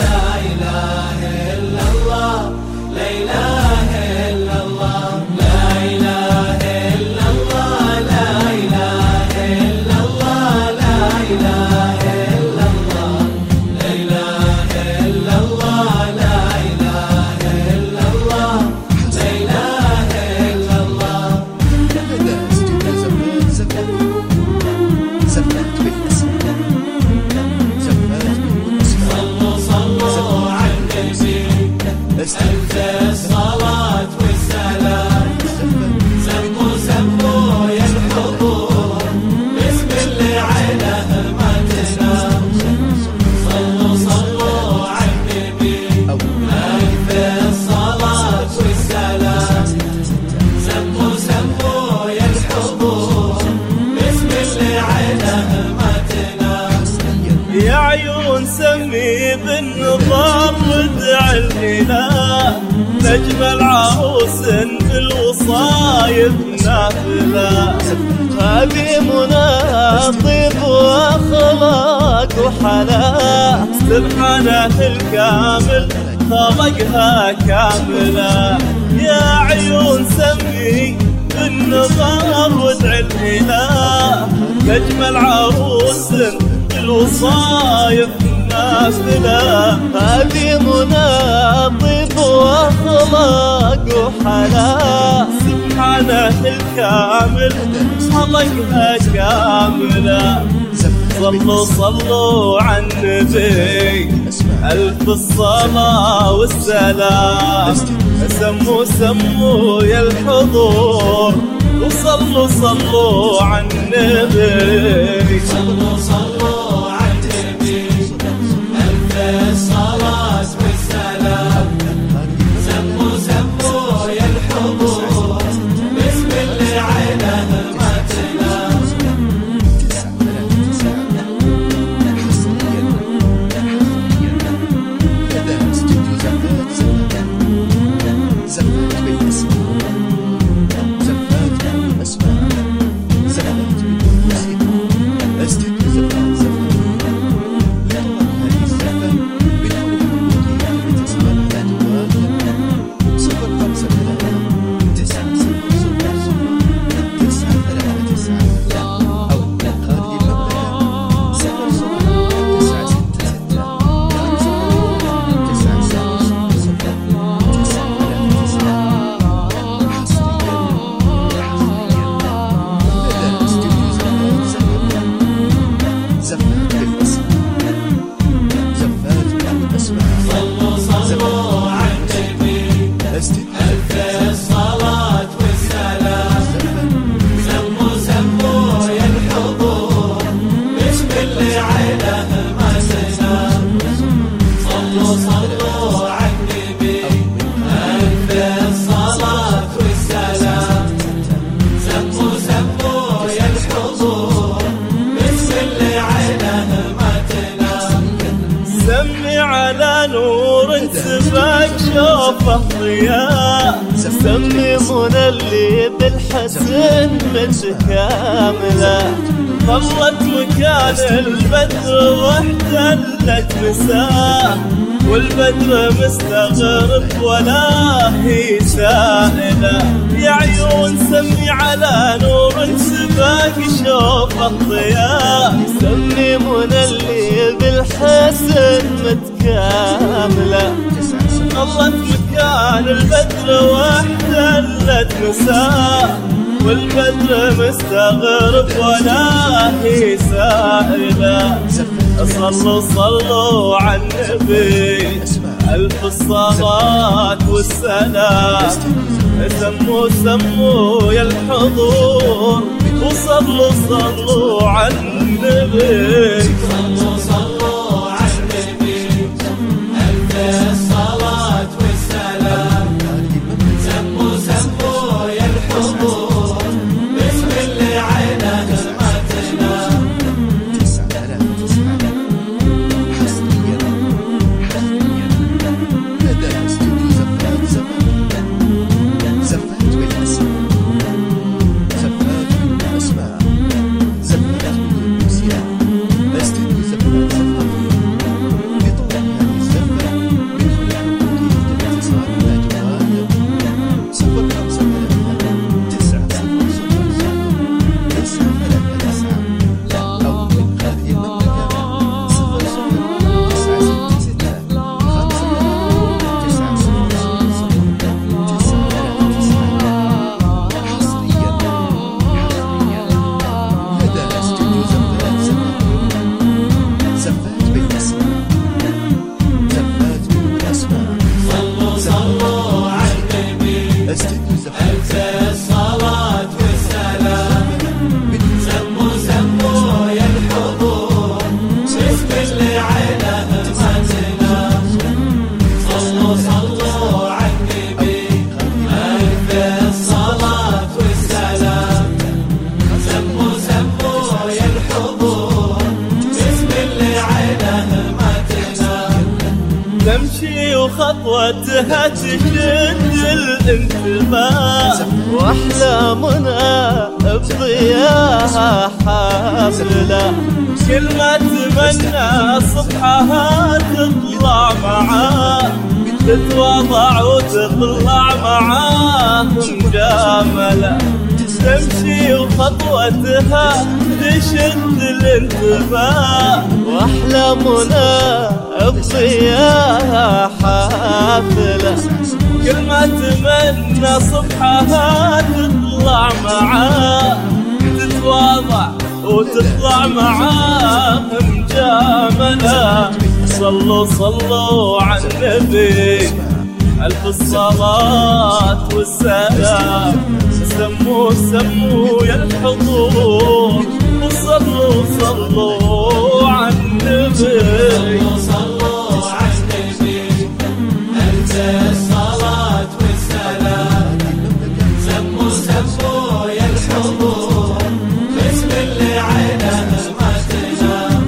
يا عيون سمي بالنظام ودع الإله نجمل عروس بالوصايب نافلة. هذه منى طيب واخلاق وحلا سبحانه الكامل خلقها كاملة. يا عيون سمي بالنظام ودع الإله نجمل عروس الوصايف نافلة. هذه منى طيب واخلاق وحلا سبحانه الكامل خلقها كاملة. صلوا صلوا على النبي ألف الصلاة والسلام. سموا سموا يا الحضور وصلوا صلوا على النبي. صلوا صلوا على النبي ألف الصلاة والسلام. سموا سموا يا الحضور بسم الله عينه ما تنام. نور سباك شوفه ضياء. سمي منى اللي بالحسن متكاملة. ظلت مكان البدر واحتلت مساء والبدر مستغرب ولا هي سائلة. يا عيون سمي على نور سباك شوفه ضياء. سمي منى اللي بالحسن متكاملة. ظلت مكان البدر واحتلت مساء والبدر مستغرب ولا هي سائلة. صلوا صلوا على النبي ألف الصلاة والسلام. سموا سموا يا الحضور وصلوا صلوا على النبي. صلوا صلوا على النبي ألف الصلاة والسلام. سموا سموا يا الحضور بسم الله عينه ما تنام. زفات تمشي وخطوتها تشد الانتباه، واحلامنا بضياها حافلة، كل ما تمنى صبحها تطلع معاه، تتواضع وتطلع معاه مجاملة. تمشي وخطوتها تشد الانتباه، واحلامنا بضياها حافلة، كل ما تمنى صبحها تطلع معاه، تتواضع وتطلع معاه مجاملة. صلوا صلوا على النبي ألف الصلاة والسلام، سموا سموا يا الحضور، وصلوا صلوا على النبي. صلوا على النبي ألف الصلاة والسلام، سموا سموا يا الحضور، بسم اللي عينه ما تنام.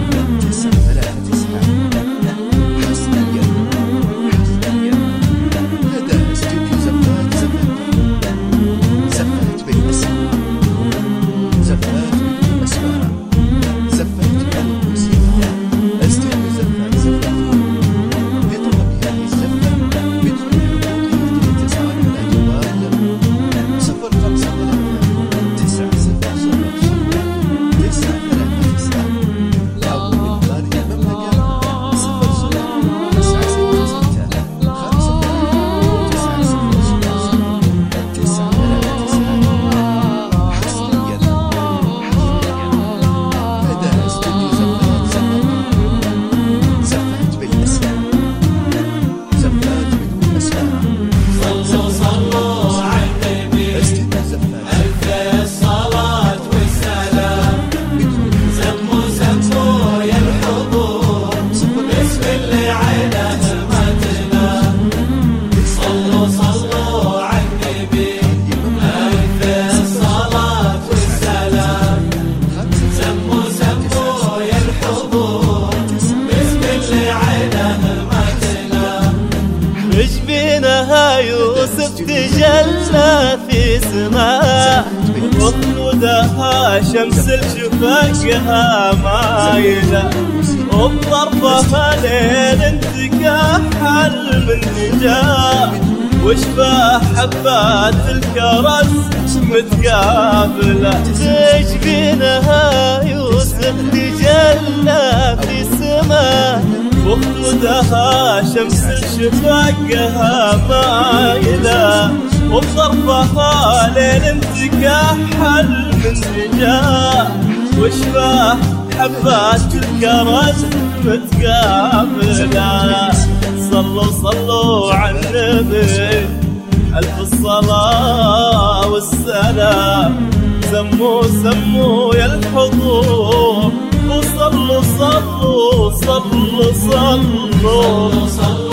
يوسف تجلى في سماء، وخدودها شمس الشفاقها مايلة، وبطرفها ليل انتكحل من نجاه، وشبه حبات الكرز متقابلة. تجبينها يوسف تجلى في سماء، وخدودها شمس الشفاقها مايلة، وبطرفها ليل انتكحل من نجاه، وشبه حبات الكرز متقابلة. صلوا صلوا على النبي ألف الصلاة والسلام، سموا سموا يا الحضور، وصلوا صلوا صلوا صلوا.